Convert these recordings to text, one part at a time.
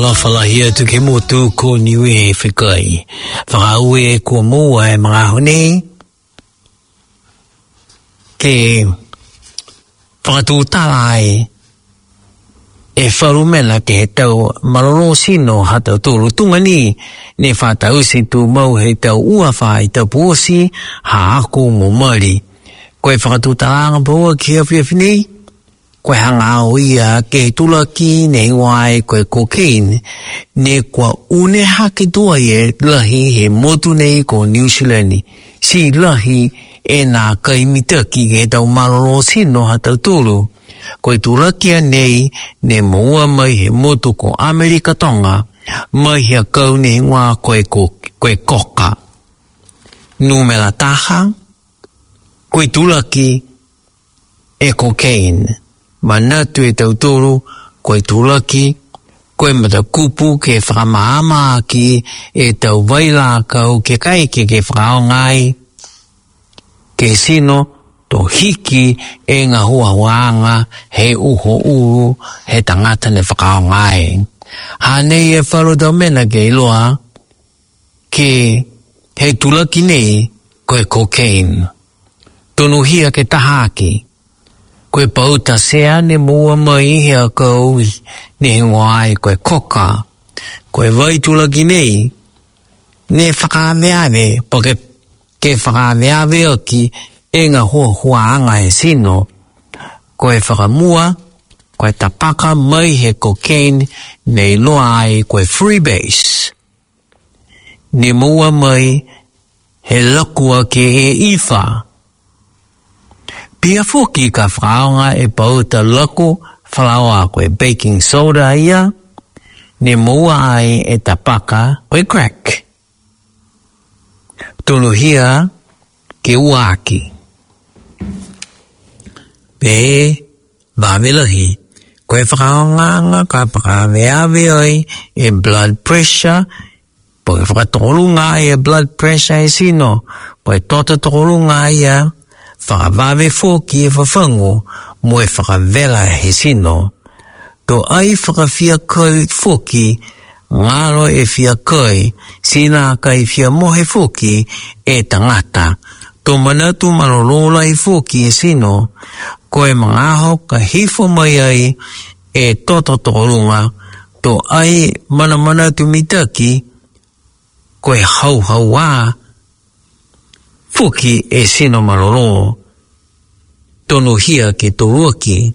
Falafalahia tu ke motu ko niwe e whikai. Whakauwe ko mua e mga hone. Ke whakatūtārai e wharumena ke he tau maroro sino hatau tōru tungani ne whātau si tu mau he tau uawha i tau pōsi ha ako mo mari. Koe whakatūtāranga pōa ki a whiawhinei. Koe hanga o ia ke tulaki ne wai koe cocaine ne kua une hake tua e lahi he motu nei ko New Zealand. Si lahi e nā kaimitaki ke tau maroro sino hatau tōru. Koe tulakia nei ne moua mai he motu ko Amerika Tonga mai hea kau ne ngā koe koka. Numera taha, koe tulaki e cocaine. Manatu e tau tōru, koe tūlaki, koe mata kupu ke whakamaama ki e tau waila kau ke kai ke whakaongai, ke sino to hiki e ngā huahuanga he uho uru he tangata ne whakaongai. Hanei e wharotau mena ke iloa ke he tūlaki nei koe cocaine. Tonu hia ke tahaki. Koe pauta sea ne mua mai hea kau ne wai koe koka. Koe vai tulaki nei ne whakameave poke ke whakameave oki e ngā huaanga e sino. Koe whakamua, koe tapaka mai he cocaine nei loa ai koe freebase. Ne mua mai he lakua ke e iwha. Pia fuki ka whaonga e pauta lako whalawa koe baking soda ia, ne mua ai e tapaka koe crack. Tonu hia ke uaki. Pe wawelahi, koe whaonga ka whakaweawe oi e blood pressure, po e whakatolunga e blood pressure e sino, po e tota tolunga ia, whakawawe fōki e whawhango mo e whakawela he sino. Tō ai whakawhia kai fōki, ngaro e whia kai, sina kai whia mohe fōki e tangata. Tō manatu marorola i fōki e sino, koe mangaho ka hifo mai ai e toto tōrunga, tō ai manatu mitaki, koe hau wā, Fuki e sino maroro, tonu hia ke toruaki.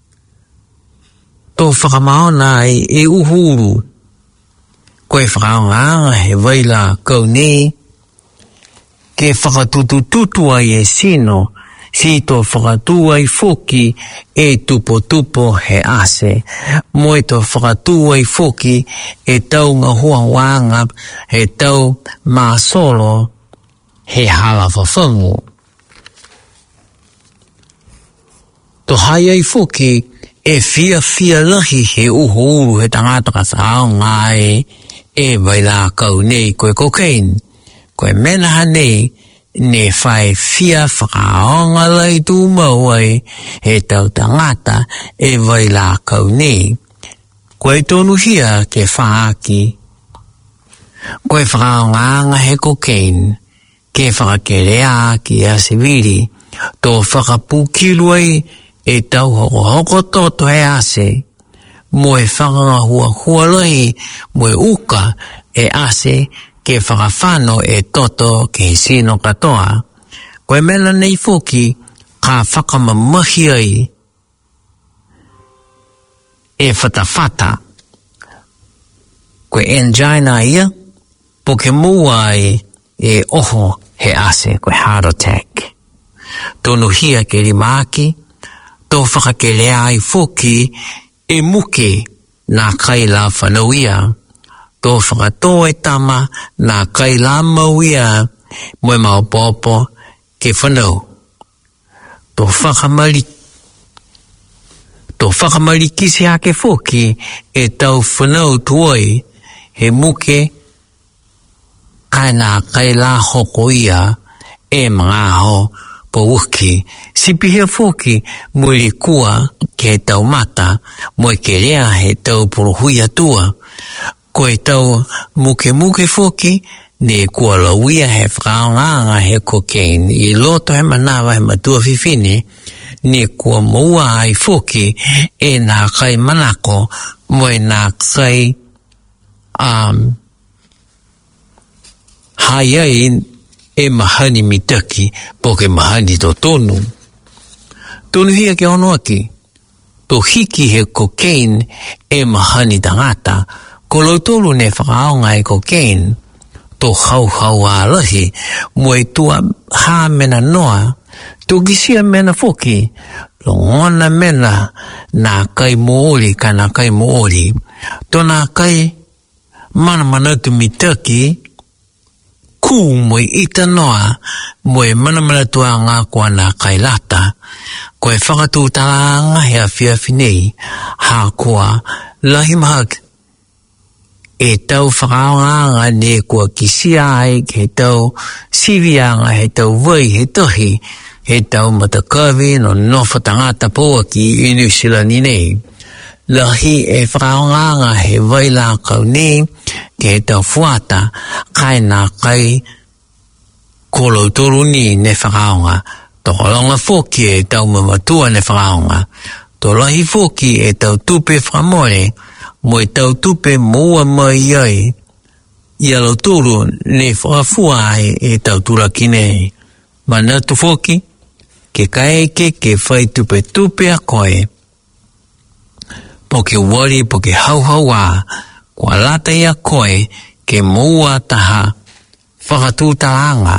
Tō whakamaona e uhuru, koe whakaonga he waila kau nei, ke whakatutututu ai e sino, si tō whakatu ai fuki e tupo he ase, mo e tō whakatu ai fuki e tau ngā huawanga, he tau māsolo, he hala whawhangu. To hai ai fuki e whia lahi he uho uru he tangata ka whaonga e waila kau nei koe cocaine. Koe menaha nei ne whai whia whakaonga lai tū mau ai he tau tangata e waila kau nei. Koe tonu hia ke whaaki. Koe whakaonga he cocaine. Ke whakakerea ki a siviri, tō whakapukiruai e tau hoko toto he ase, mo e whakahua lai, mo e uka e ase ke whakawhano e toto ke sino katoa. Koe mena nei fuki ka whakamamahi ai e whatawhata. Koe angina ia, poke mua e oho he ase koe heart attack. Tonu hia ke rimaki, tō whakakelea ai fuki e muke nā kaila whanauia. Tō whakatō e tama nā kaila mauia moe mau pōpō ke whanau. Tō whakamarikisi hake fuki e tau whanau tuoi he muke Kaina kaila hoko ia e mga ho po uki. Sipihia foki muli kua ke tau mata mo ke rea he tau puruhuia tua. koe tau muke foki ne kua lauia he whakaonga he cocaine I loto he manawa he matua fifini ne kua moua ai foki e nā kai manako mo e nā kai hai ai e mahani mitaki poke mahani to tonu hia ke ono aki to hiki he cocaine e mahani tangata ko loutolu ne whakaonga e cocaine to hau a lahi mo e tua ha mena noa to gisia mena foki lo ngona mena nā kai moori ka nā kai moori to nā kai mana tu mitaki ku mo ita noa mo e mana tua ngā kua nā kai lata ko e whakatu talanga he a whiawhinei ha kua lahi mahak e tau whakaonga ne kua kisia ai he tau sivianga he tau vai he tohi he tau matakawi no nofa tangata poa ki New Zealand nei lahi e whakaonga he vai la kau nei ke he tau fuata kai nā kai kolo toru ni ne whakaonga to holonga foki e tau mamatua ne whakaonga to lahi foki e tau tupe whamore mo e tau tupe moa mai ai ia lo turu ne whakafua ai e tau turaki nei mana tu foki ke kaeke ke whai tupe a koe po ke wari po ke hau a kua lata ia koe ke moa taha whakatūtaranga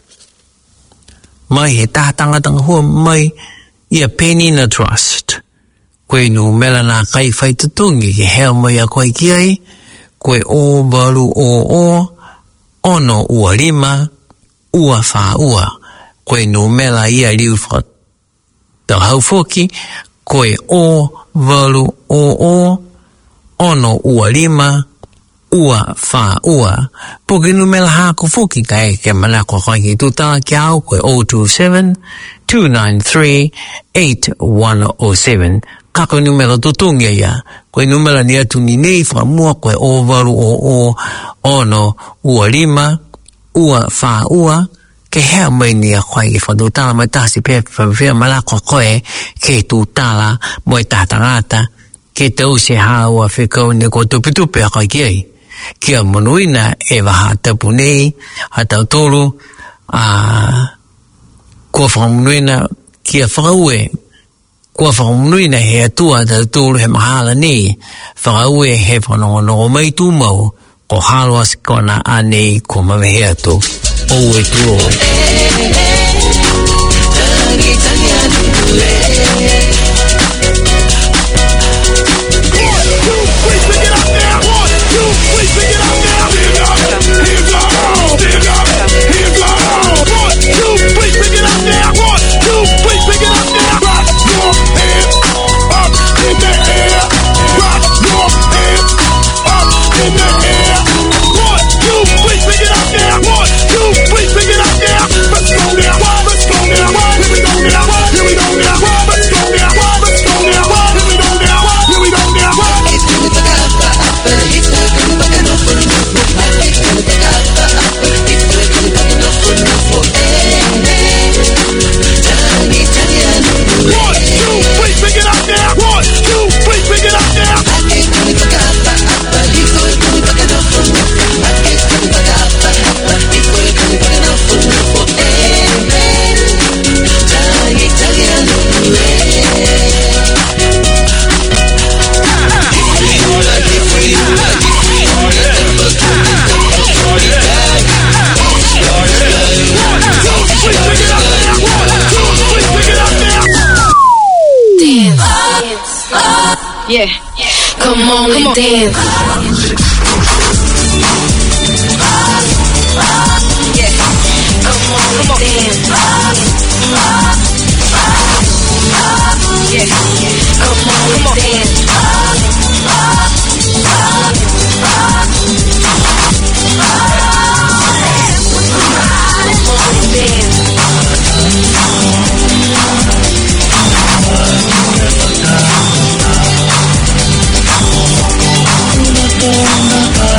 mai he tātanga hua mai ia Penina Trust koe nu mela nā kai whai tutungi ke hea mai a koe ki ai koe o baru o ono ua lima ua wha ua koe nu mela ia liu wha tau hau foki koe o baru o ono ua lima ua wha ua poke nu mela hako foki kai ke mana koe koe ki tutanga ki au koe 027-293-8107 kako numero tutungia ia koe numero ni atu ni nei whamua koe o waru o ono ua lima ua wha ua ke hea mai ni a koe ki whadutala mai tasi pēwhia malako koe ke tutala mo e tātangata ke tau se haua whikau ne ko tupe a koe ki ai kia monuina e waha tapu nei ha tau tolu kua whakamunuina kia whakaue kua whakamunuina he atua tau tolu he mahala nei whakaue he whanongonongo mai tu mau ko haloa sikona anei ko mamehe atu o e tuo Yeah, come on and dance. Yeah, come on and dance. Yeah, come on and dance. Come on and dance.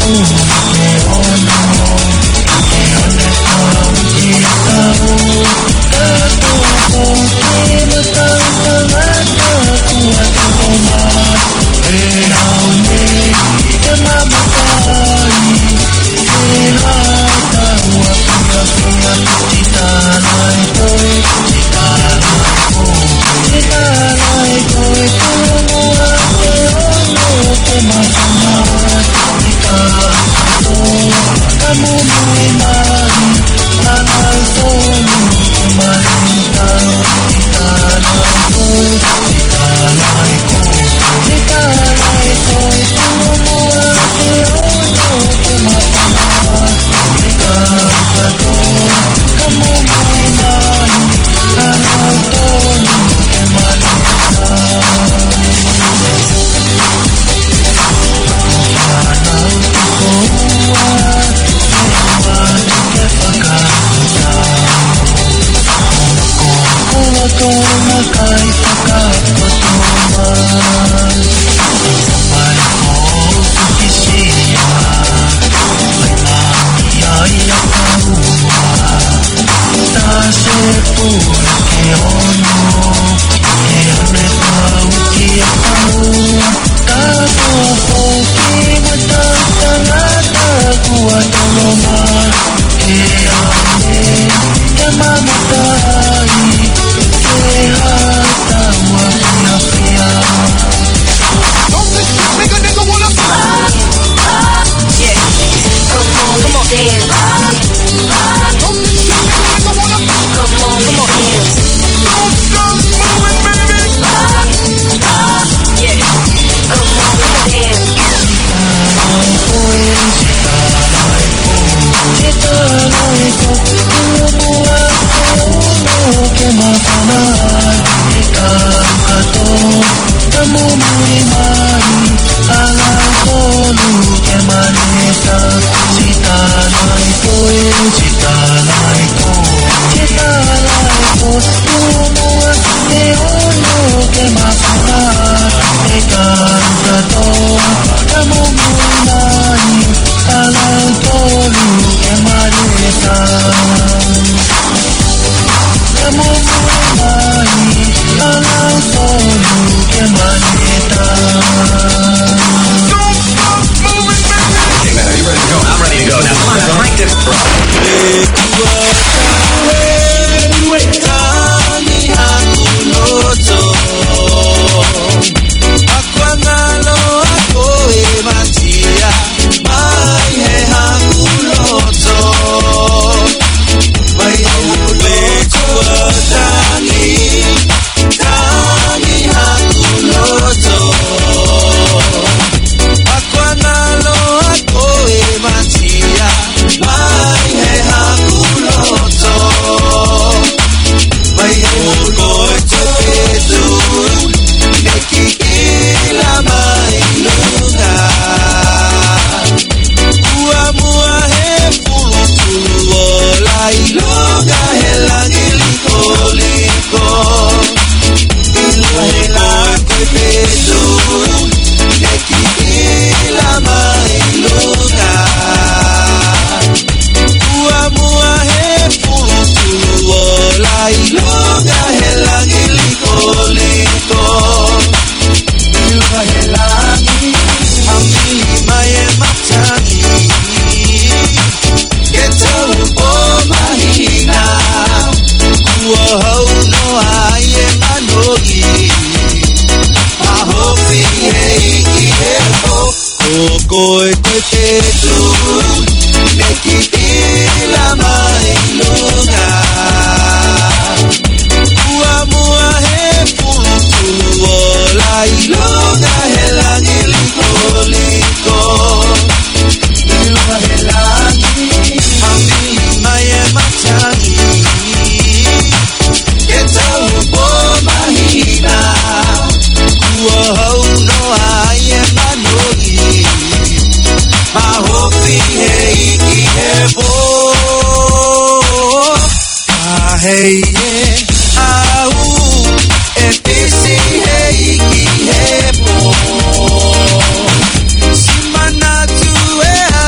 Simana tuwe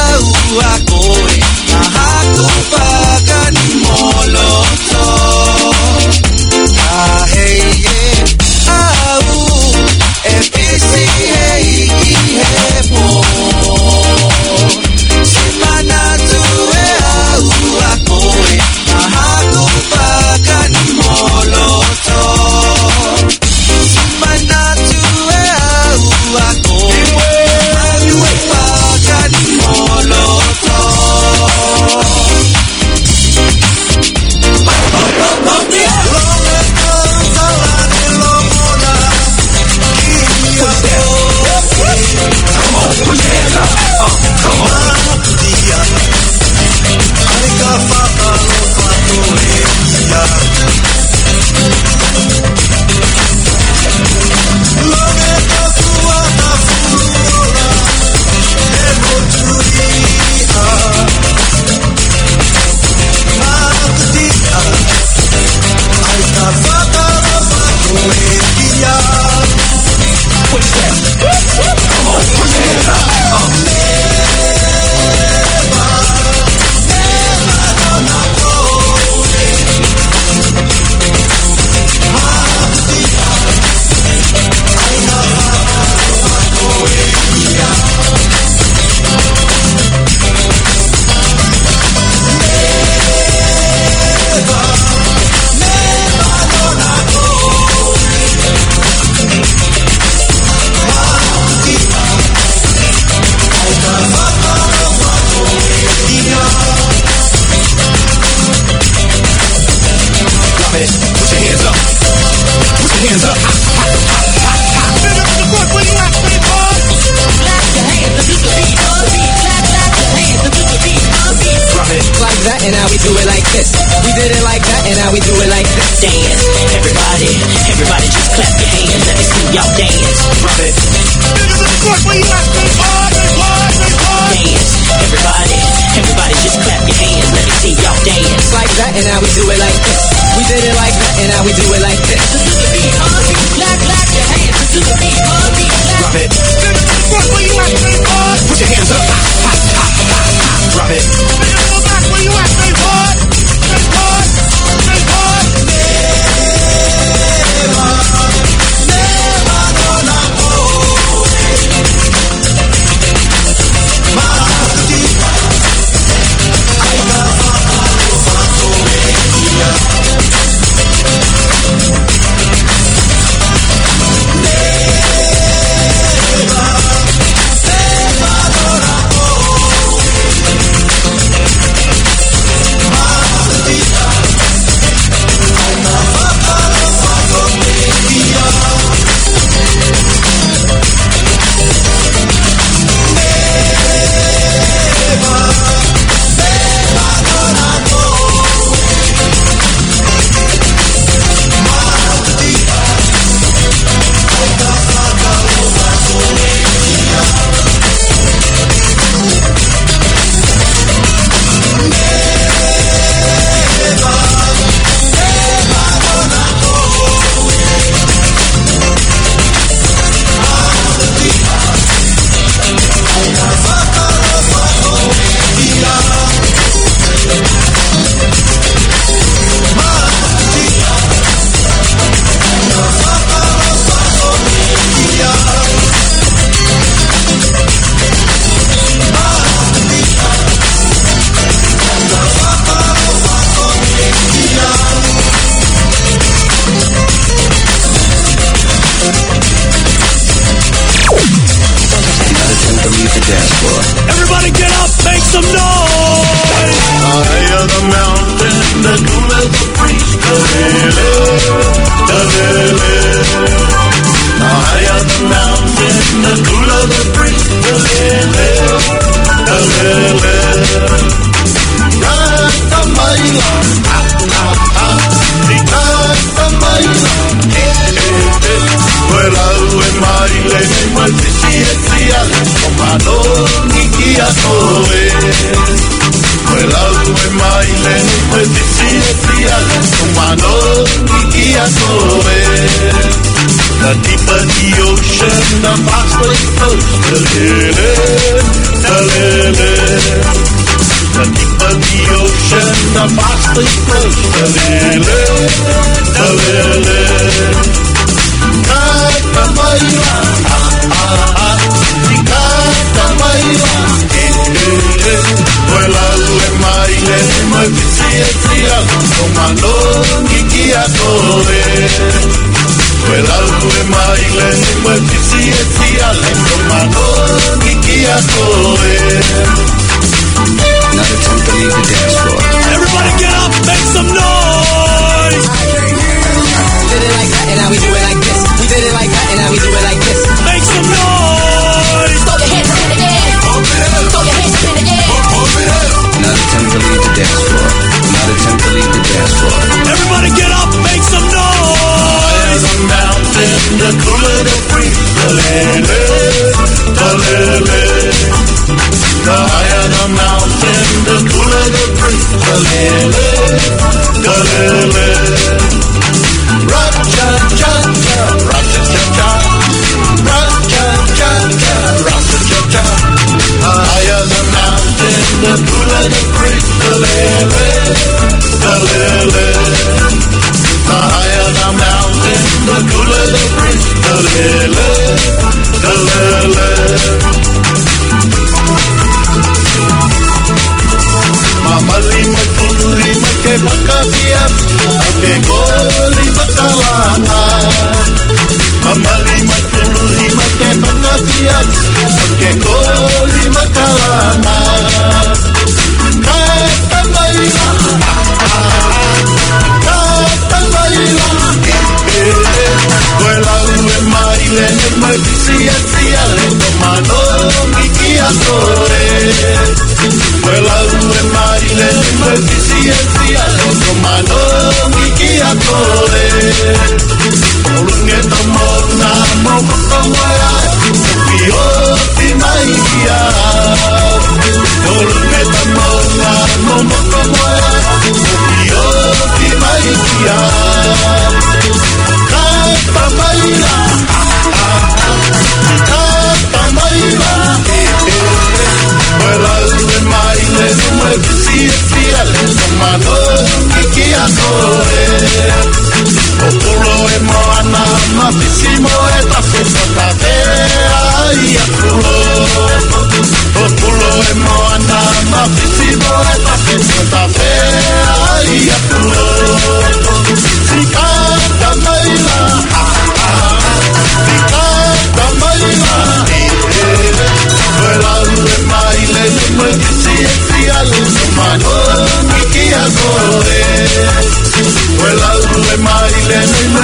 this. We did it like that, and now we do it like this. Dance, everybody, everybody just clap your hands. Let me see y'all dance. Drop it. Dance, everybody, everybody just clap your hands. Let me see y'all dance. Like that, and now we do it like this. We did it like that, and now we do it like this. This is the beat, clap, clap your hands. This is the beat, drop it. Put your hands up, drop it. Everybody get up, make some noise! High on the mountain, the cool of the breeze. High on the mountain, the cool of the breeze. Rastamaila, Rastamaila, Vuela en baile, muerte si es real, comando ni guía soe. Vuela en baile, muerte si es real, comando ni guía soe. The deeper the ocean, the faster it flows. The deeper the ocean, the faster it flows. Cantamaila, cantamaila, vuela en baile, mueve si es real, comando ni guía soe. Vuela en baile, mueve si es real, comando ni guía soe. Not attempt to leave the dance floor. Everybody get up, make some noise! We did it like that, and now we do it like this. We did it like that, and now we do it like this. Make some noise! Throw your hands up in the air. Throw your hands up in the air. Not attempt to leave the dance floor. Not attempt to leave the dance floor. Everybody get up, make some noise! The mountain, the cooler the breeze. The higher the mountain, the cooler the breeze. Ra-cha-cha-cha, ra-cha-cha-cha, ra-cha-cha-cha, ra-cha-cha-cha. The higher the mountain, the cooler the breeze. The higher the mountain, the cooler the breeze.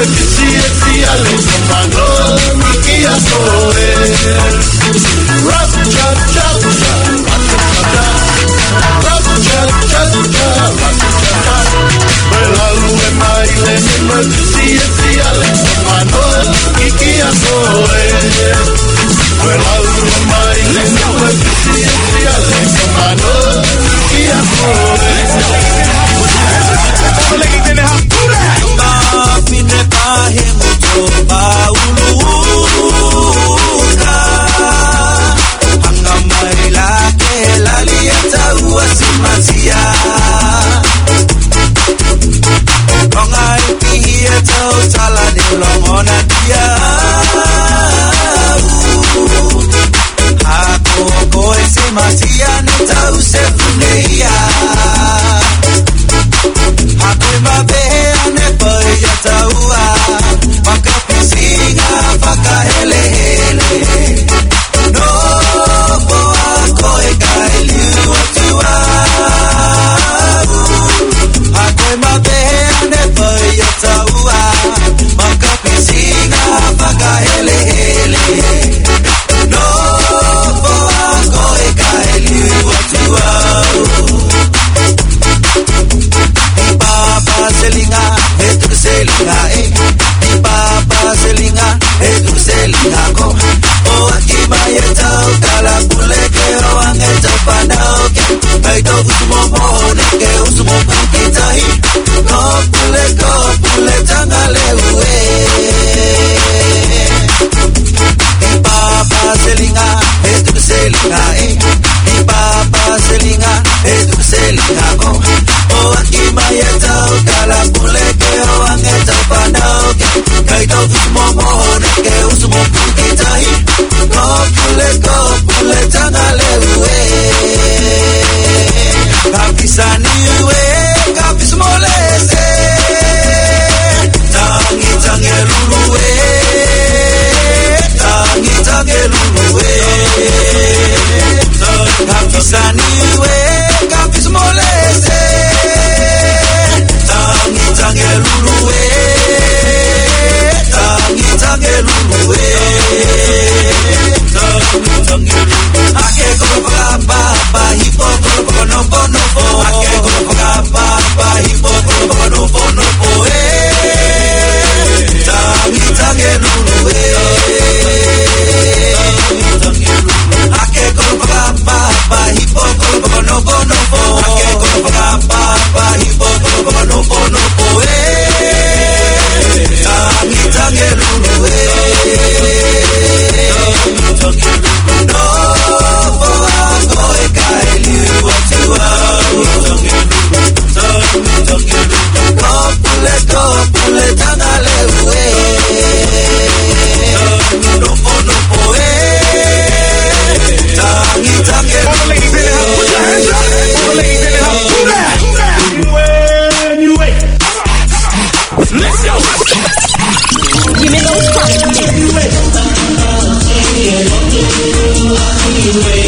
tisi esi ale komano nikia soe. Rap cha cha cha, rap cha cha cha, rap cha cha. Belalu emaile ni tisi esi ale komano nikia soe. Belalu emaile ni tisi esi ale komano nikia soe. Let's go.